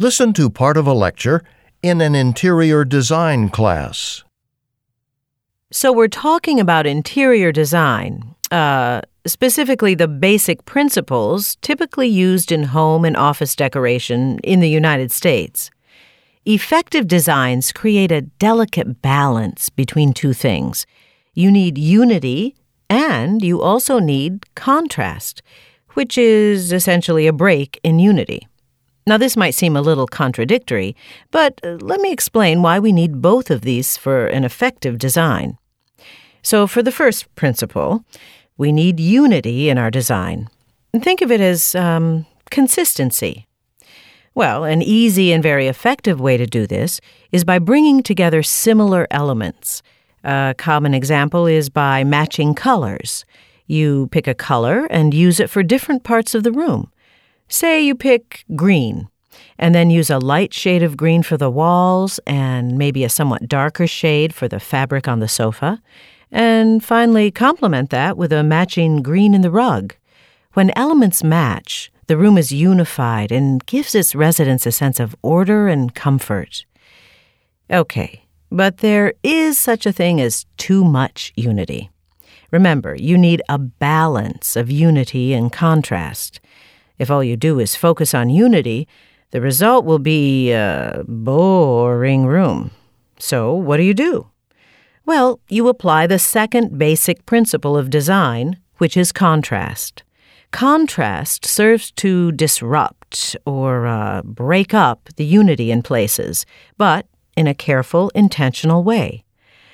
Listen to part of a lecture in an interior design class. So we're talking about interior design, specifically the basic principles typically used in home and office decoration in the United States. Effective designs create a delicate balance between two things. You need unity, and you also need contrast, which is essentially a break in unity. Now, this might seem a little contradictory, but let me explain why we need both of these for an effective design. So, for the first principle, we need unity in our design. Think of it as consistency. Well, an easy and very effective way to do this is by bringing together similar elements. A common example is by matching colors. You pick a color and use it for different parts of the room. Say you pick green, and then use a light shade of green for the walls and maybe a somewhat darker shade for the fabric on the sofa, and finally complement that with a matching green in the rug. When elements match, the room is unified and gives its residents a sense of order and comfort. Okay, but there is such a thing as too much unity. Remember, you need a balance of unity and contrast. If all you do is focus on unity, the result will be a boring room. So what do? Well, you apply the second basic principle of design, which is contrast. Contrast serves to disrupt or break up the unity in places, but in a careful, intentional way.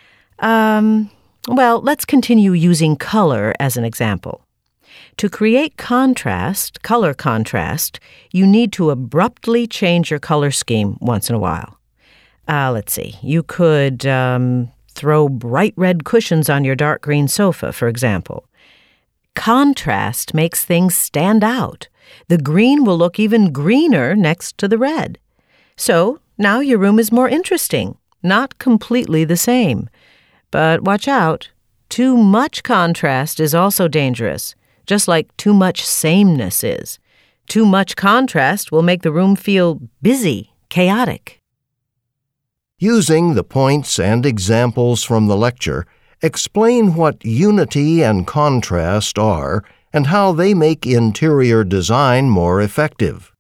Well, let's continue using color as an example. To create color contrast, you need to abruptly change your color scheme once in a while. Let's see. You could throw bright red cushions on your dark green sofa, for example. Contrast makes things stand out. The green will look even greener next to the red. So now your room is more interesting, not completely the same. But watch out. Too much contrast is also dangerous, just like too much sameness is. Too much contrast will make the room feel busy, chaotic. Using the points and examples from the lecture, explain what unity and contrast are and how they make interior design more effective.